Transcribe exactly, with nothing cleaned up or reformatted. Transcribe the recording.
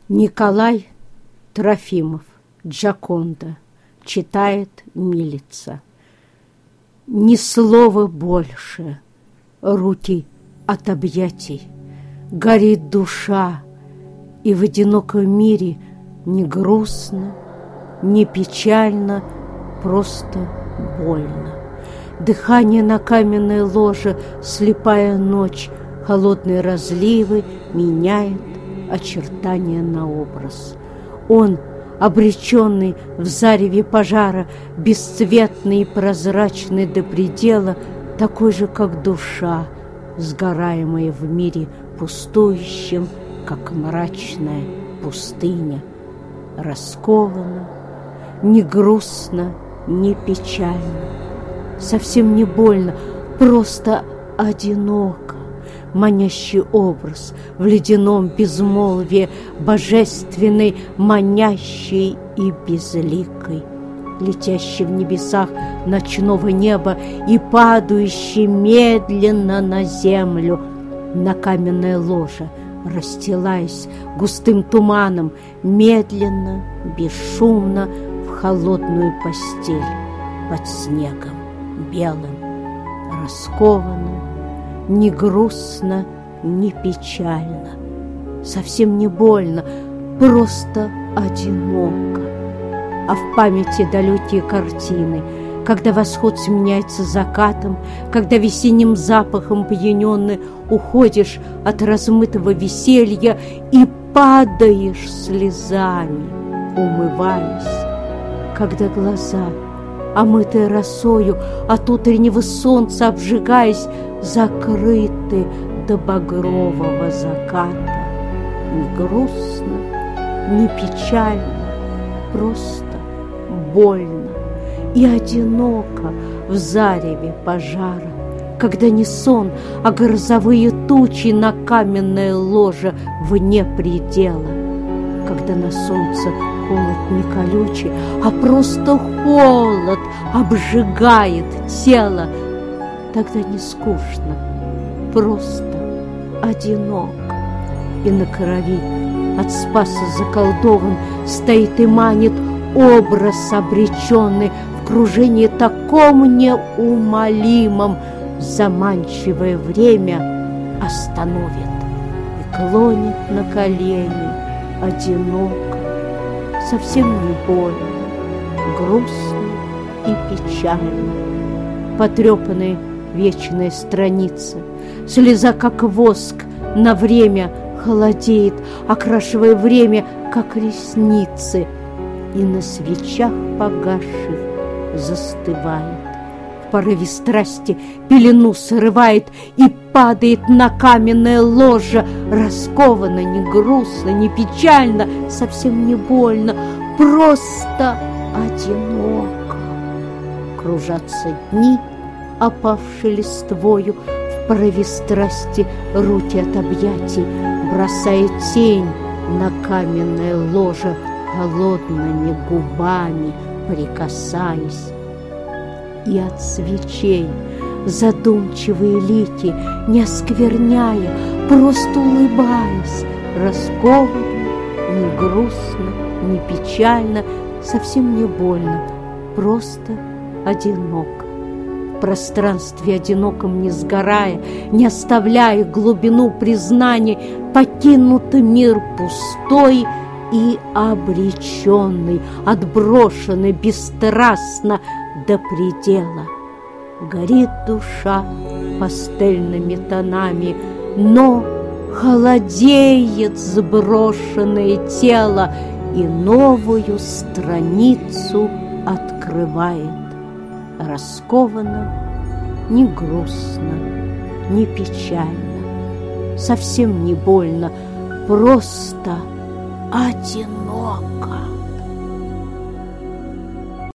Николай Трофимов, Джоконда, читает Милица. Ни слова больше, руки от объятий, горит душа, и в одиноком мире не грустно, не печально, просто больно. Дыхание на каменное ложе, слепая ночь, холодные разливы меняет очертания на образ. Он, обреченный в зареве пожара, бесцветный и прозрачный до предела, такой же, как душа, сгораемая в мире пустующем, как мрачная пустыня. Расковано, не грустно, не печально, совсем не больно, просто одиноко. Манящий образ в ледяном безмолвии, божественный, манящий и безликой, летящий в небесах ночного неба и падающий медленно на землю, на каменное ложе, расстилаясь густым туманом, медленно, бесшумно в холодную постель под снегом белым, раскованным. Не грустно, не печально, совсем не больно, просто одиноко. А в памяти далекие картины, когда восход сменяется закатом, когда весенним запахом пьяненный уходишь от размытого веселья и падаешь слезами, умываясь, когда глаза, омытые росою, от утреннего солнца обжигаясь, закрыты до багрового заката. Не грустно, не печально, просто больно и одиноко в зареве пожара, когда не сон, а грозовые тучи на каменное ложе вне предела, когда на солнце холод не колючий, а просто холод обжигает тело. Тогда не скучно, просто одиноко, и на крови от спаса заколдован стоит и манит образ обреченный в кружении таком неумолимом. Заманчивое время остановит и клонит на колени одиноко, совсем не больно, грустно и печально. Потрепанные вечная страница, слеза, как воск, на время холодеет, окрашивая время, как ресницы, и на свечах погасших застывает. В порыве страсти пелену срывает и падает на каменное ложе, раскованно, не грустно, не печально, совсем не больно, просто одиноко. Кружатся дни, опавшей листвою, в порыве страсти руки от объятий, бросая тень на каменное ложе, холодными губами прикасаясь. И от свечей задумчивые лики, не оскверняя, просто улыбаясь, раскованно, не грустно, не печально, совсем не больно, просто одиноко. В пространстве одиноком не сгорая, не оставляя глубину признаний, покинутый мир пустой и обреченный, отброшенный бесстрастно до предела. Горит душа пастельными тонами, но холодеет сброшенное тело и новую страницу открывает. Раскованно, не грустно, не печально, совсем не больно, просто одиноко.